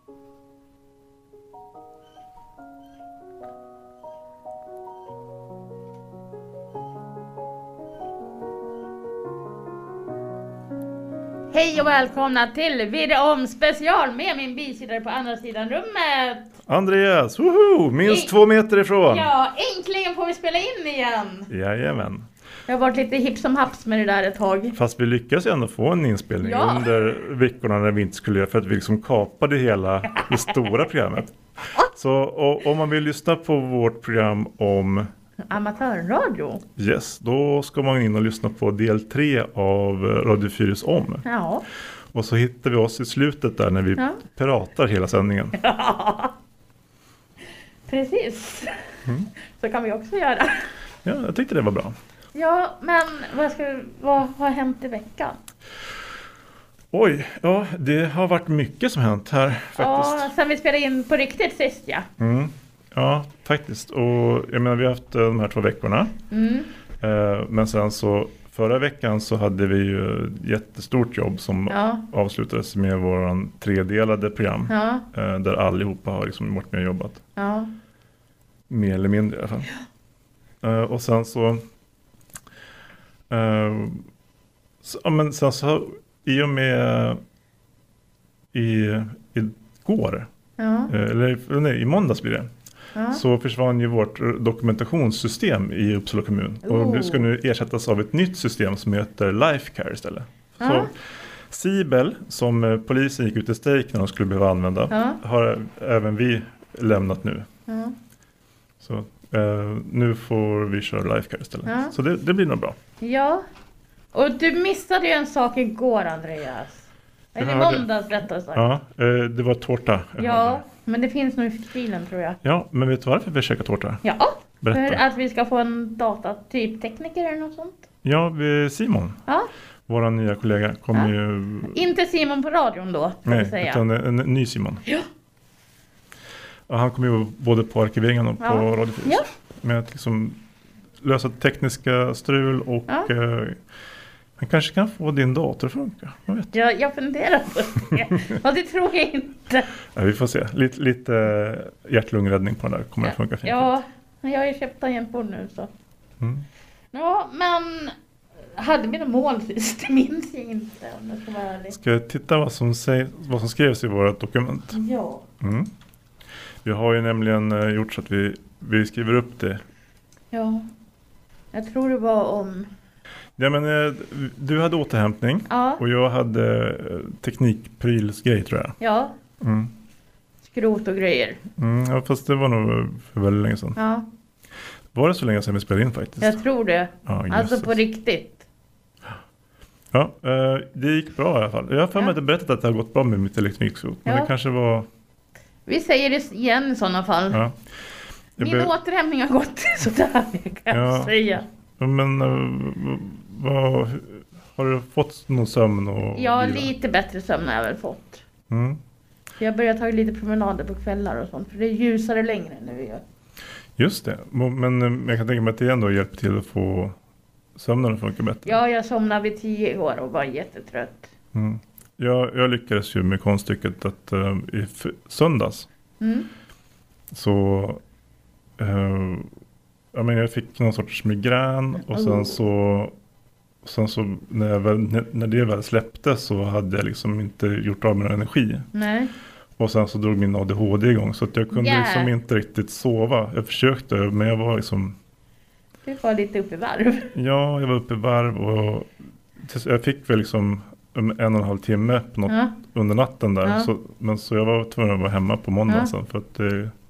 Hej och välkomna till Videom special med min bisidare på andra sidan rummet. Andreas, woho! Minst 2 meter ifrån. Ja, äntligen får vi spela in igen. Jajamän. Jag har varit lite hipp som haps med det där ett tag. Fast vi lyckas ändå få en inspelning under veckorna när vi inte skulle göra, för att vi liksom kapade hela det stora programmet. Så om man vill lyssna på vårt program om amatörradio. Yes, då ska man in och lyssna på del 3 av Radio Fyrus om. Ja. Och så hittar vi oss i slutet där när vi pratar hela sändningen. Ja. Precis. Så kan vi också göra. Ja, jag tyckte det var bra. Ja, men vad har hänt i veckan? Oj, ja, det har varit mycket som hänt här faktiskt. Ja, sen vi spelade in på riktigt sist, ja. Ja, faktiskt. Och jag menar, vi har haft de här 2 veckorna. Men sen så förra veckan så hade vi ju ett jättestort jobb som avslutades med våran 3-delade program. Ja. Där allihopa har liksom varit med och jobbat. Ja. Mer eller mindre i alla fall. Och sen så men sen så i och med igår eller nej, i måndags blir det. Så försvann ju vårt dokumentationssystem i Uppsala kommun. Och det ska nu ersättas av ett nytt system som heter Lifecare istället. Så Sibel, som polisen gick ut i strejk när de skulle behöva använda, har även vi lämnat nu. Så nu får vi köra Lifecare istället. Så det blir nog bra. Ja, och du missade ju en sak igår, Andreas. Eller i måndags rättare sagt. Ja, det var tårta. Ja, men det finns nog i filen tror jag. Ja, men vet du varför vi käkar tårta? Ja, berätta. För att vi ska få en datatyptekniker eller något sånt. Ja, Simon. Ja. Vår nya kollega kommer ju... Inte Simon på radion då, nej, vi säga. Utan en ny Simon. Ja. Och han kommer ju både på arkiveringen och på Radio 4. Ja. Med att liksom lösa tekniska strul och... han kanske kan få din dator att funka. Ja, jag funderar på det. Och det tror jag inte. Ja, vi får se. Lite hjärt-lungräddning på den där. Kommer att funka fint. Ja, jag har ju köpt tangentbord nu så. Ja, men hade vi några mål sist? Det minns jag inte om det ska vara ärligt. Ska jag titta vad som skrevs i vårt dokument? Ja. Vi har ju nämligen gjort så att vi skriver upp det. Ja, jag tror det var om... Ja, men du hade återhämtning och jag hade teknikprylsgrej tror jag. Ja. Skrot och grejer. Ja, fast det var nog för väldigt länge sedan. Ja. Var det så länge sedan vi spelade in faktiskt? Jag tror det. Ja, alltså på riktigt. Ja, det gick bra i alla fall. Jag har för mig att berättat att det har gått bra med mitt elektronikskrot. Men det kanske var... Vi säger det igen i sådana fall. Ja. Min återhämtning har gått sådär kan jag säga. Men har du fått någon sömn? Ja, lite bättre sömn har jag väl fått. Jag börjar ta lite promenader på kvällar och sånt. För det är ljusare längre nu. Just det. Men jag kan tänka mig att det ändå hjälper till att få sömnen att funka bättre. Ja, jag somnade vid 10 igår och var jättetrött. Jag lyckades ju med konststycket att i söndags så... jag fick någon sorts migrän och sen så när det väl släppte så hade jag liksom inte gjort av med energi. Nej. Och sen så drog min ADHD igång så att jag kunde liksom inte riktigt sova. Jag försökte men jag var liksom... Du var lite uppe i varv. Ja, jag var uppe i varv och jag fick väl liksom 1,5 timme på något under natten där. Ja. Så jag var tvungen att vara hemma på måndagen sen för att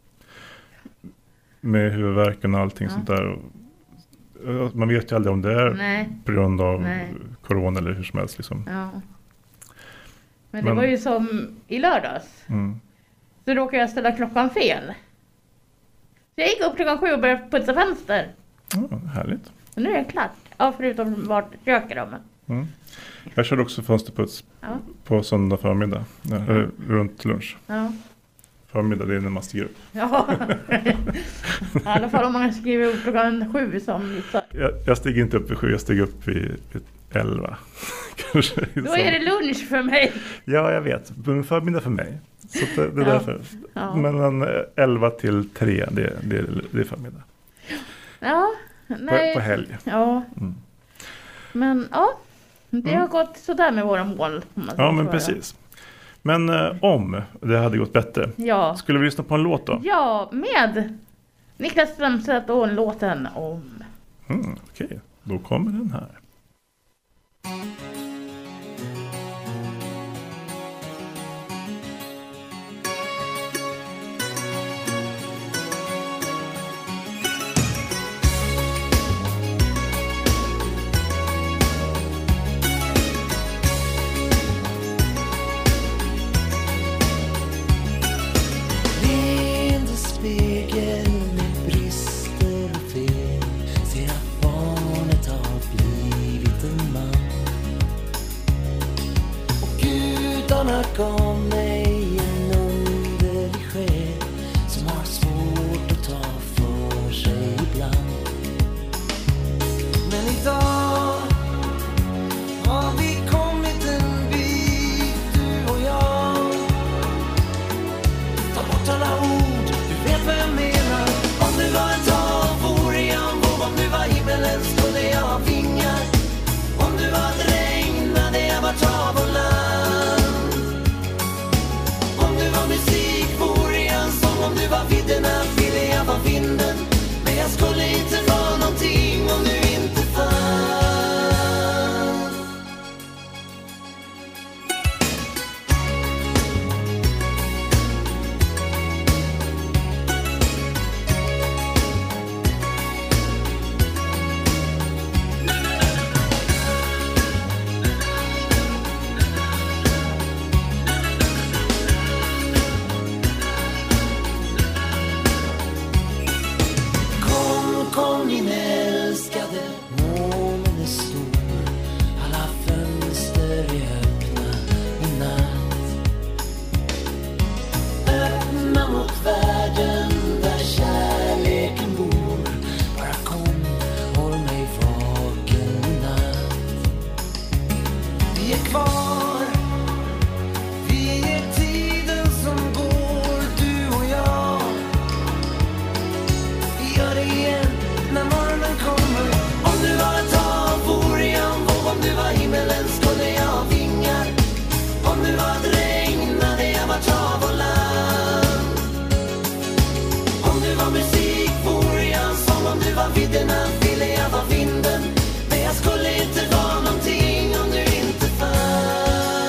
med huvudvärken och allting sånt där. Man vet ju aldrig om det är på grund av corona eller hur som helst. Liksom. Ja. Men det var ju som i lördags. Så råkade jag ställa klockan fel. Så jag gick upp klockan 7 och började putsa fönster. Härligt. Och nu är det klart. Ja, förutom vart köket då. Jag körde också fönsterputs på söndag förmiddag. Runt lunch. Ja. Förmiddag, det är när man stiger upp. Ja, i alla fall om man skriver upp klockan 7 som vissa. Jag stiger inte upp vid 7, jag stiger upp vid 11. Då är det lunch för mig. Ja, jag vet. Förmiddag för mig. Så det är därför. Mellan 11 till 3, det är förmiddag. Ja, nej. På helg. Ja. Men det har gått sådär med våra mål. Ja, men precis. Men om det hade gått bättre, skulle vi lyssna på en låt då? Ja, med Niklas Strömstedt och låten Om. Okej, då kommer den här. Gav mig en underlig själ som har svårt att ta för sig ibland. Men idag har vi kommit en bit, du och jag. Ta bort alla ord, du vet vad jag menar. Om du var ett hav, vore jag en våg. Om du var himmelen, skulle jag ha vingar. Om du var ett regn, hade jag varit hav och land. Musik vore jag en sång. Om du var vidderna ville jag vara vinden. Men jag skulle inte vara någonting om du inte fanns. Kom min älskade, månen är stor. Alla fönster är öppna i natt. Öppna mot världen där kärleken bor. Bara kom, håll mig vaken i natt. Vi är kvar, vi är tiden som går, du och jag. Vi gör det igen. När morgonen kommer. Om du var ett hav, vore jag en våg. Om du var himmelen, skulle jag ha vingar. Om du var ett regn, hade jag varit hav och land. Om du var musik, vore jag en sång. Om du var vidderna, ville jag vara vinden. Men jag skulle inte vara någonting om du inte fanns.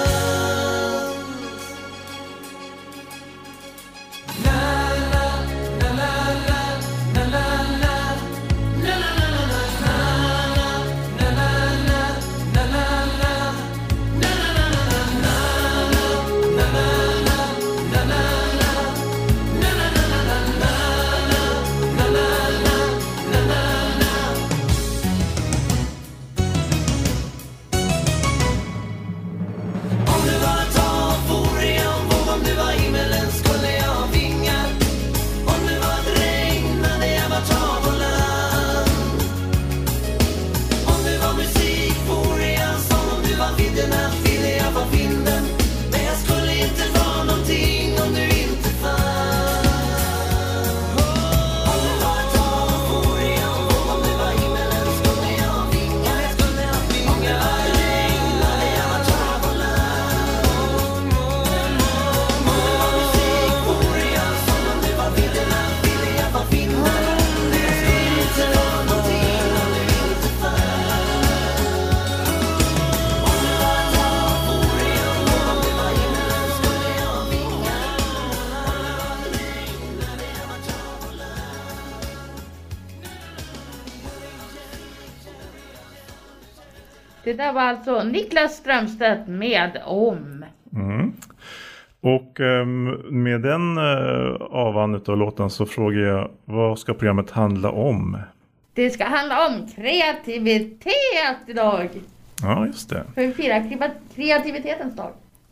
Det där var alltså Niklas Strömstedt med Om. Och med den avan av låten så frågar jag, vad ska programmet handla om? Det ska handla om kreativitet idag. Ja, just det. För vi firar kreativitetens dag.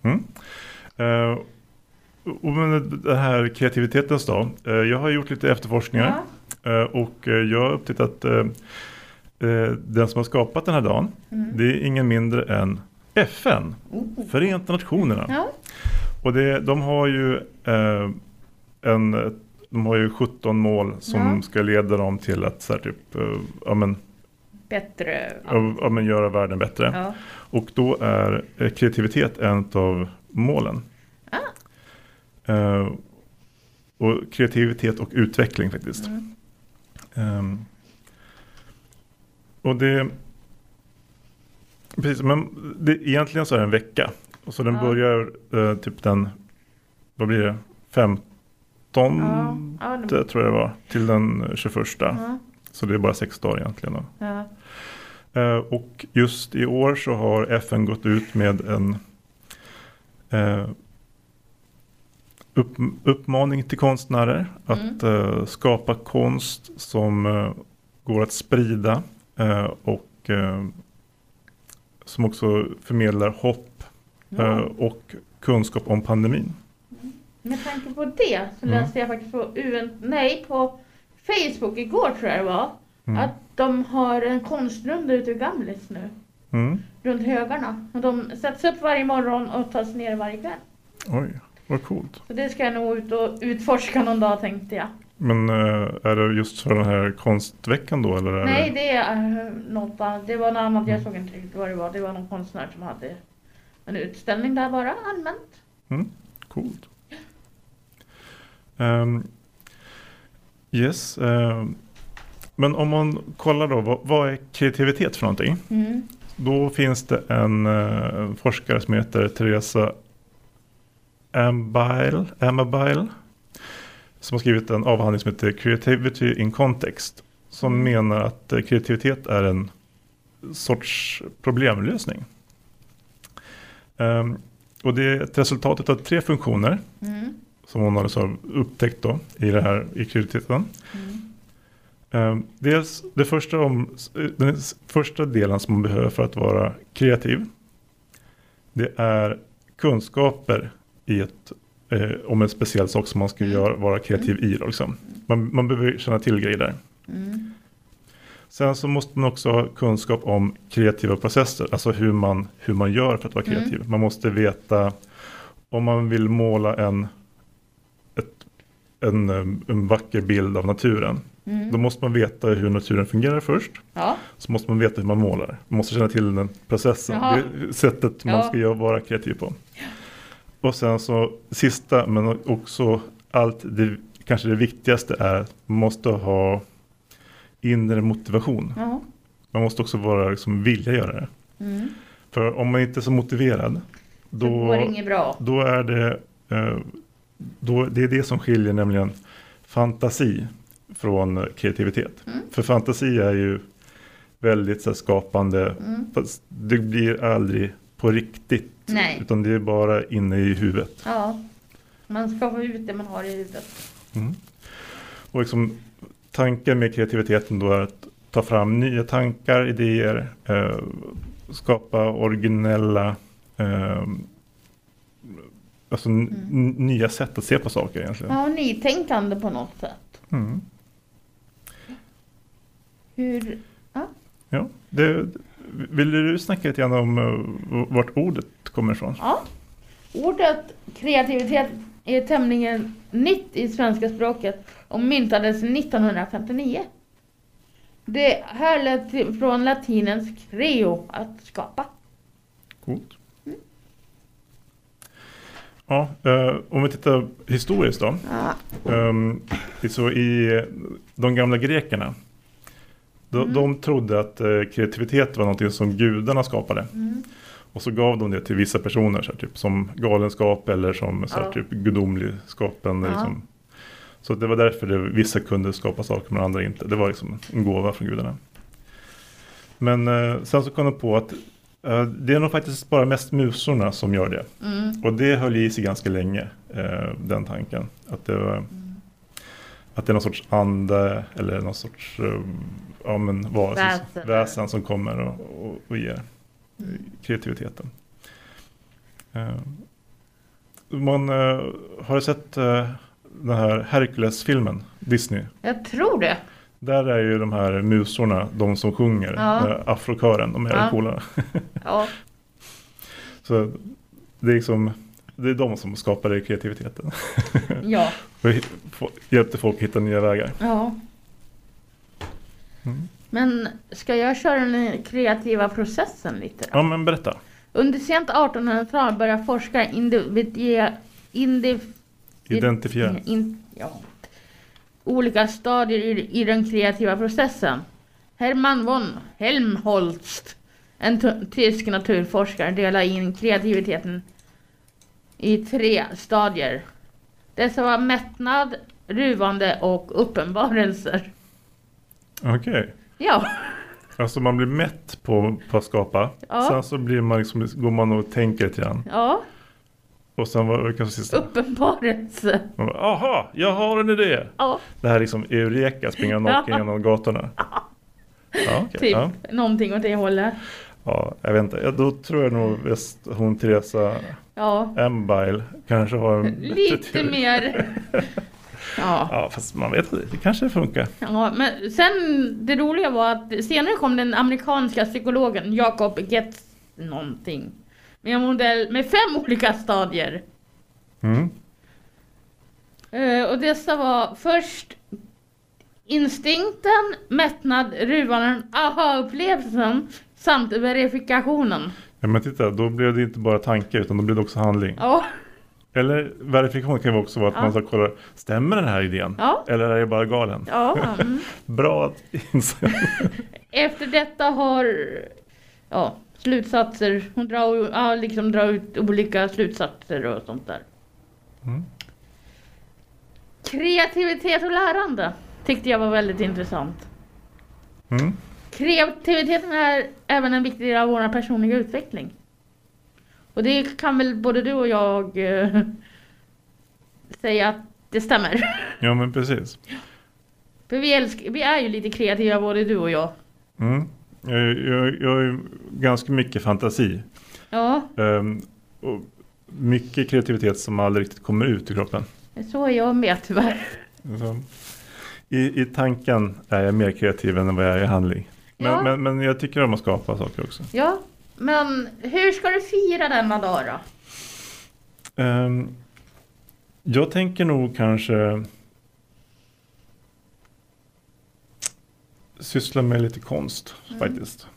Och men det här kreativitetens dag, jag har gjort lite efterforskningar och jag har upptäckt att den som har skapat den här dagen, det är ingen mindre än FN, Förenta Nationerna. Ja. Och de har ju de har ju 17 mål som ska leda dem till att så här, typ bättre. Göra världen bättre. Ja. Och då är kreativitet en av målen. Och kreativitet och utveckling faktiskt. Och det precis, men egentligen så är det en vecka. Och så den börjar typ den, vad blir det? 15 tror jag det var, till den 21. Så det är bara 6 dagar egentligen då. Och just i år så har FN gått ut med en uppmaning till konstnärer att skapa konst som går att sprida och som också förmedlar hopp och kunskap om pandemin. Med tanke på det så läste jag faktiskt på Facebook igår tror jag det var, att de har en konstrunda ute i Gamlis nu. Runt högarna. Och de sätts upp varje morgon och tas ner varje kväll. Oj, vad coolt. Så det ska jag nog ut och utforska någon dag, tänkte jag. Men är det just för den här konstveckan då? Eller är Nej, det är något annat. Det var något annat, jag såg inte riktigt vad det var. Det var någon konstnär som hade en utställning där bara, allmänt. Coolt. Yes. Men om man kollar då, vad är kreativitet för någonting? Då finns det en forskare som heter Teresa Amabile som har skrivit en avhandling som heter Creativity in Context, som menar att kreativitet är en sorts problemlösning. Och det är ett resultat av 3 funktioner som hon har så upptäckt då i kreativiteten. Dels den första delen som man behöver för att vara kreativ, det är kunskaper om en speciell sak som man ska vara kreativ i. Liksom. Man behöver känna till grejer där. Sen så måste man också ha kunskap om kreativa processer, alltså hur man gör för att vara kreativ. Man måste veta om man vill måla en vacker bild av naturen. Då måste man veta hur naturen fungerar först. Så måste man veta hur man målar. Man måste känna till den processen, det sättet man ska vara kreativ på. Och sen så sista, men också kanske det viktigaste är att man måste ha inre motivation. Man måste också vara vilja göra det. För om man inte är så motiverad, då går det inget bra. Då är det som skiljer nämligen fantasi från kreativitet. För fantasi är ju väldigt så skapande, fast det blir aldrig på riktigt. Nej. Utan det är bara inne i huvudet. Ja, man ska få ut det man har i huvudet. Och tanken med kreativiteten då är att ta fram nya tankar, idéer, skapa originella nya sätt att se på saker egentligen. Ja, nytänkande på något sätt. Hur? Ja, vill du snacka lite grann om vart ordet kommer ifrån? Ja, ordet kreativitet är tämligen nytt i svenska språket och myntades 1959. Det härleder från latinens creo, att skapa. Coolt. Ja, om vi tittar historiskt då. Så i de gamla grekerna, de trodde att kreativitet var något som gudarna skapade. Och så gav de det till vissa personer så här, typ, som galenskap eller som så här, typ, gudomligskapen. Liksom. Så det var därför vissa kunde skapa saker men andra inte. Det var liksom en gåva från gudarna. Men sen så kom de på att det är nog faktiskt bara mest musorna som gör det. Och det höll i sig ganska länge, den tanken. Att det är någon sorts ande eller någon sorts väsen som kommer och ger kreativiteten. Man har sett den här Hercules-filmen, Disney? Jag tror det. Där är ju de här musorna, de som sjunger, afrokören, de är coola. Ja. Så det är liksom Det är de som skapade kreativiteten. Ja. Och hjälpte folk att hitta nya vägar. Ja. Men ska jag köra den kreativa processen lite då? Ja, men berätta. Under sent 1800-tal började forskare Identifiera. Olika stadier i den kreativa processen. Hermann von Helmholtz, en tysk naturforskare, delar in kreativiteten i 3 stadier. Dessa var mättnad, ruvande och uppenbarelser. Okej. Ja. Alltså man blir mätt på att skapa. Ja. Sen så blir man liksom, går man och tänker lite grann. Ja. Och sen var det kanske sista. Uppenbarelse. Aha, jag har en idé. Ja. Det här är liksom Eureka, springa naken genom gatorna. Ja, okay, Typ ja. någonting åt det hållet. Ja, jag vet inte. Då tror jag nog hon Teresa Embile kanske har en lite mer. Ja, fast man vet inte. Det kanske funkar. Ja, men sen det roliga var att senare kom den amerikanska psykologen Jacob Getz någonting. Med en modell med 5 olika stadier. Och dessa var först instinkten, mättnad, ruvanden, aha-upplevelsen samt verifikationen. Ja, men titta, då blev det inte bara tanke utan då blev det också handling. Ja. Eller verifikation kan ju också vara att man ska kolla, stämmer den här idén? Ja. Eller är det bara galen? Ja. Bra att inse. Efter detta har slutsatser, hon drar ut olika slutsatser och sånt där. Kreativitet och lärande tyckte jag var väldigt intressant. Kreativiteten är även en viktig del av vår personliga utveckling. Och det kan väl både du och jag säga att det stämmer. Ja, men precis. För vi är ju lite kreativa både du och jag. Jag har ju ganska mycket fantasi. Ja. Och mycket kreativitet som aldrig riktigt kommer ut i kroppen. Så är jag med tyvärr. Så, i tanken är jag mer kreativ än vad jag är i handling. Men jag tycker om att skapa saker också. Ja, men hur ska du fira denna dag då? Jag tänker nog kanske syssla med lite konst faktiskt.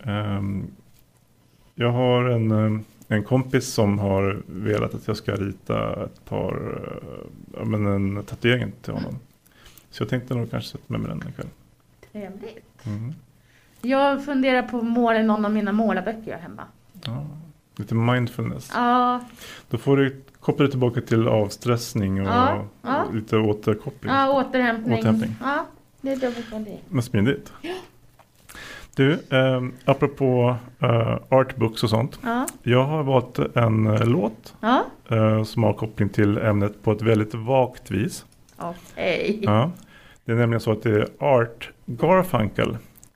Jag har en kompis som har velat att jag ska rita ett par en tatuering till honom. Så jag tänkte nog kanske sätta med den ikväll. Trevligt. Jag funderar på att måla någon av mina målarböcker hemma. Ja, lite mindfulness. Ja. Då får du koppla tillbaka till avstressning och lite återkoppling. Ja, återhämtning. Ja, det är dubbelt från det. Men smidigt. Ja. Du, apropå artbooks och sånt. Ja. Jag har valt en låt som har koppling till ämnet på ett väldigt vagt vis. Okej. Ja. Det är nämligen så att det är Art Garfunkel.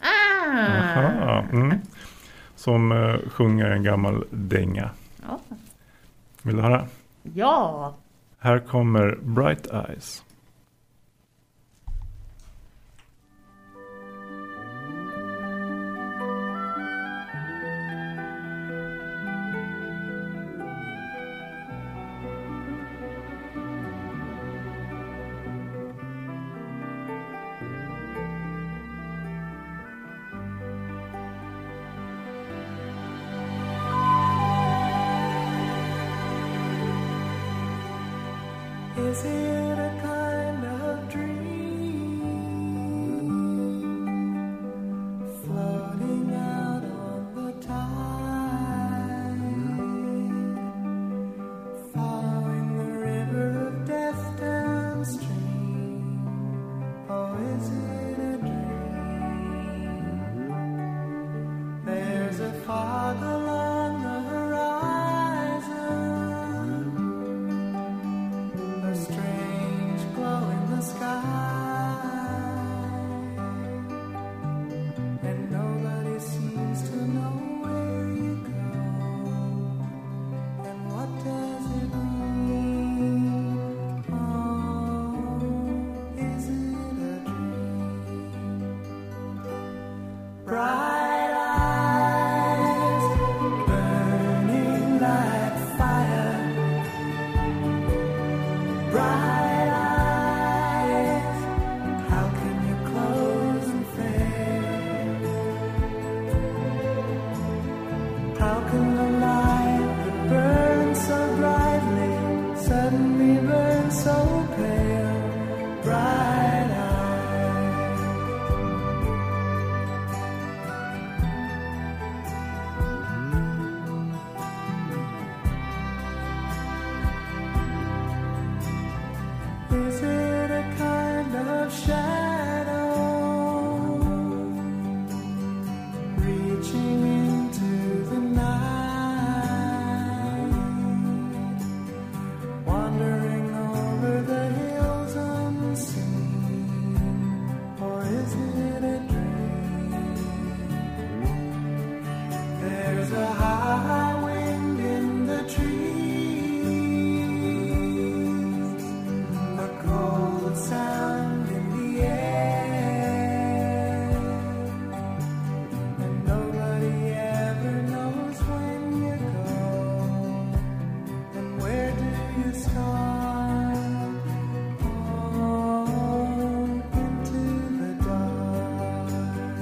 Som sjunger en gammal dänga. Ja. Vill du höra? Ja. Här kommer Bright Eyes. Is it a kind of dream floating out on the tide, following the river of death downstream? Oh, is it a dream? There's a fog along the horizon, a strange a star, on into the dark.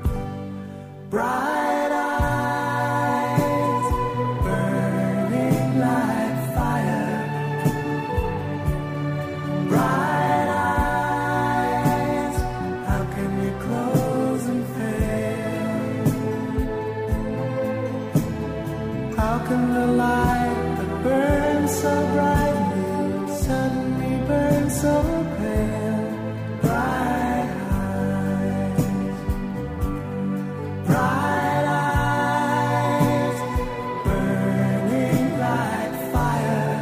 Bright eyes, burning like fire. Bright eyes, how can you close and fail? How can the light that burns so brightly suddenly burn so pale? Bright eyes, bright eyes, burning like fire.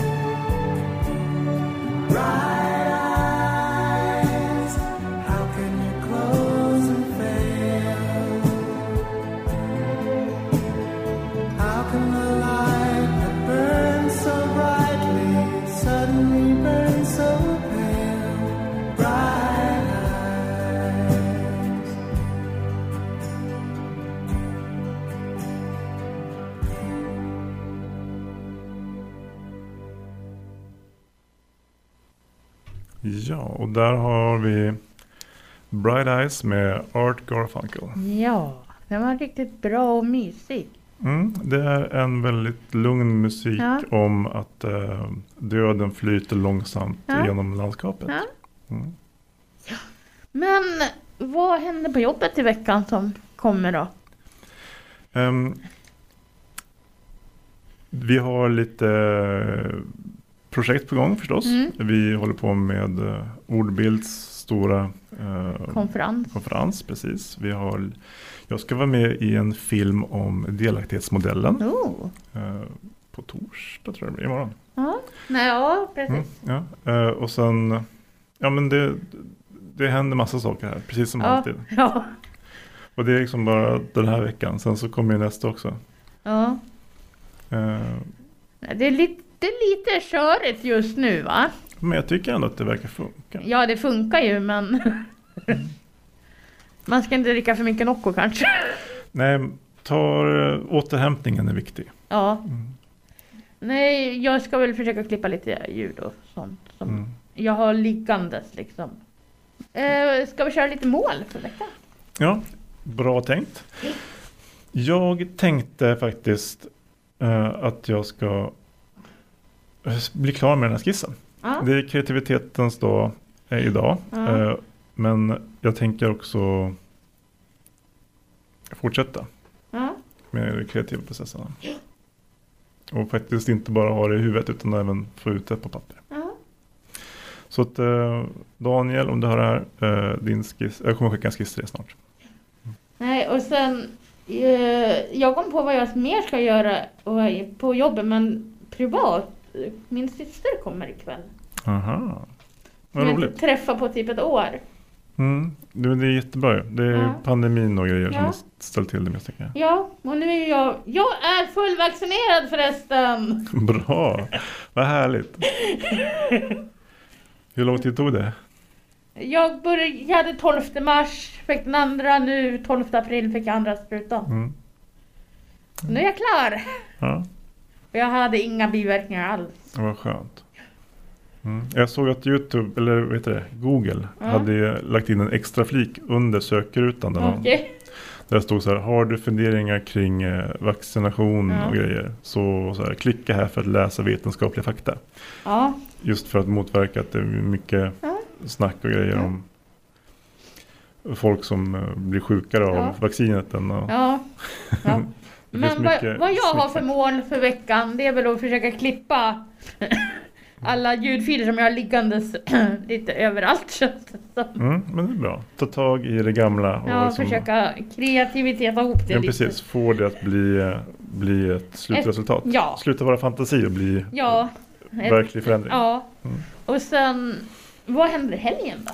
Bright eyes, how can you close and fail? How can the light that burns so brightly suddenly burn so pale? Bright eyes. Ja, och där har vi Bright Eyes med Art Garfunkel. Ja, den var riktigt bra och mysig. Det är en väldigt lugn musik om att döden flyter långsamt genom landskapet. Ja. Men vad händer på jobbet i veckan som kommer då? Vi har lite projekt på gång förstås. Vi håller på med Ordbilds stora konferens. Precis. Jag ska vara med i en film om delaktighetsmodellen på torsdag tror jag det blir, imorgon. Ja, precis. Och sen men det händer massa saker här, precis som alltid. Ja. Och det är liksom bara den här veckan, sen så kommer ju nästa också. Ja. Det är lite körigt just nu, va? Men jag tycker ändå att det verkar funka. Ja, det funkar ju, men man ska inte dricka för mycket Nocco kanske. Nej, återhämtningen är viktig. Ja. Nej, jag ska väl försöka klippa lite ljud och sånt som jag har liggandes liksom. Ska vi köra lite mål för veckan? Ja, bra tänkt. Jag tänkte faktiskt att jag ska bli klar med den här skissen. Det är kreativitetens dag idag. Men jag tänker också fortsätta med de kreativa processerna. Och faktiskt inte bara ha det i huvudet utan även få ut det på papper. Så att Daniel, om du har det här, din skiss, jag kommer skicka en skiss till dig snart. Nej, och sen jag kom på vad jag mer ska göra på jobbet, men privat. Min syster kommer ikväll. Aha, vad roligt. Jag träffar på typ ett år. Det är jättebra. Det är pandemin och grejer som har ställt till det mest. Ja, och nu är jag är fullvaccinerad förresten. Bra, vad härligt. Hur lång tid tog det? Jag började 12 mars, fick den andra, nu 12 april fick jag andra sprutan. Nu är jag klar. Ja. Och jag hade inga biverkningar alls. Det var skönt. Jag såg att YouTube, eller vad heter det, Google hade lagt in en extra flik under sökrutan. Där det stod så här: har du funderingar kring vaccination och grejer, så här, klicka här för att läsa vetenskapliga fakta. Just för att motverka att det är mycket snack och grejer om folk som blir sjukare av vaccinet. Men vad jag har för mål för veckan, det är väl att försöka klippa alla ljudfiler som jag har liggandes lite överallt. Men det är bra. Ta tag i det gamla. Och liksom, försöka kreativiteta ihop det lite. Precis, få det att bli ett slutresultat. Sluta vara fantasi och bli verklig förändring. Och sen, vad händer i helgen då?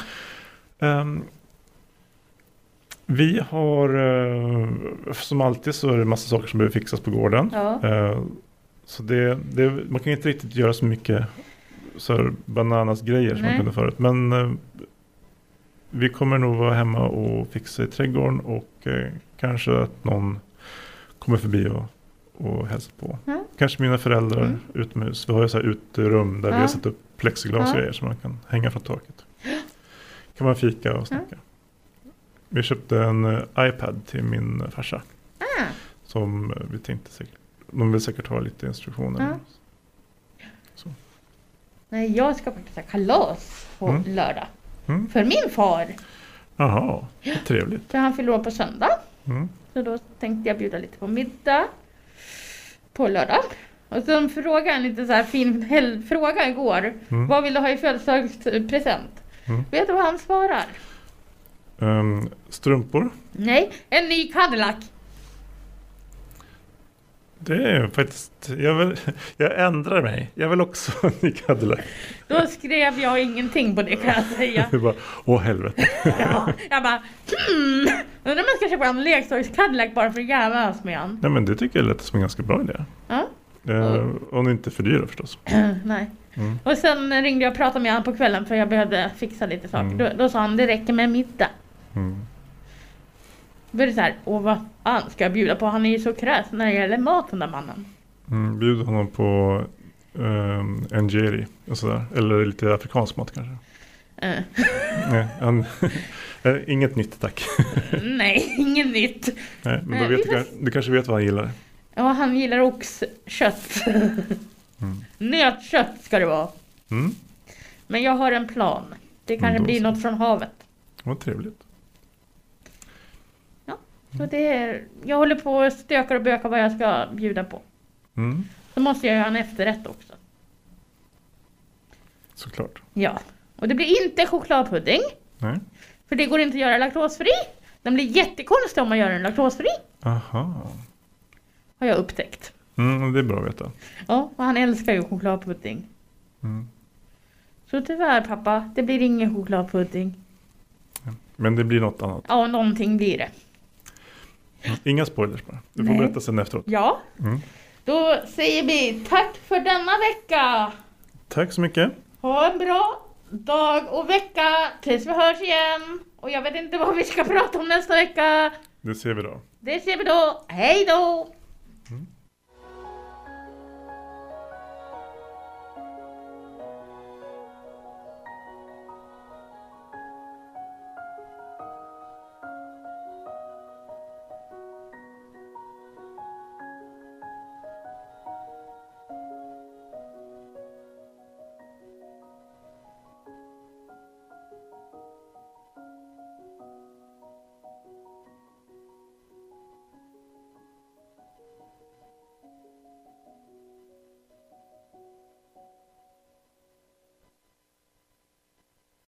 Vi har, som alltid så är det massa saker som behöver fixas på gården. Så man kan inte riktigt göra så mycket så här bananasgrejer som man kunde förut. Men vi kommer nog vara hemma och fixa i trädgården och kanske att någon kommer förbi och hälsa på. Kanske mina föräldrar utomhus. Vi har ju så här uterum där vi har satt upp plexiglas och grejer som man kan hänga från taket. Kan man fika och snacka. Vi köpte en iPad till min farsa. Som vi tänkte säkert. De vill säkert ha lite instruktioner. Så. Nej, jag ska faktiskt ha kalas på lördag. För min far. Jaha, trevligt. För han fyller år på söndag. Så då tänkte jag bjuda lite på middag på lördag. Och så frågade en lite så här fin fråga igår. Vad vill du ha i födelsedagspresent? Vet du vad han svarar? Strumpor? Nej, en ny Cadillac. Det är faktiskt... Jag ändrar mig. Jag vill också ha en ny Cadillac. Då skrev jag ingenting på det, kan jag säga. Du bara, åh helvete. Ja, jag bara, undrar om jag ska köpa en leksags Cadillac bara för att jävlas med han. Nej, men det tycker jag låter som en ganska bra idé. Ja. Om det inte är för dyrt förstås. Nej. Och sen ringde jag och pratade med honom på kvällen för jag behövde fixa lite saker. Då sa han, det räcker med middag. Då är det så här, vad fan ska jag bjuda på? Han är ju så kräs när det gäller mat, den där mannen. Bjud honom på njeri och sådär. Eller lite afrikansk mat kanske. Nej, inget nytt tack. Nej, inget nytt. Nej, men då du kanske vet vad han gillar. Ja, han gillar oxkött. Nötkött ska det vara. Men jag har en plan. Det kanske blir något från havet. Vad trevligt. Ja, så det är... Jag håller på och stökar och bökar vad jag ska bjuda på. Så måste jag göra en efterrätt också. Såklart. Ja, och det blir inte chokladpudding. Nej. För det går inte att göra laktosfri. Den blir jättekonstig om man gör en laktosfri. Aha. Har jag upptäckt. Det är bra att veta. Ja, och han älskar ju chokladpudding. Så tyvärr pappa, det blir ingen chokladpudding. Ja. Men det blir något annat. Ja, någonting blir det. Inga spoilers bara. Du får berätta sen efteråt. Ja. Då säger vi tack för denna vecka. Tack så mycket. Ha en bra dag och vecka tills vi hörs igen. Och jag vet inte vad vi ska prata om nästa vecka. Det ser vi då. Det ser vi då. Hej då!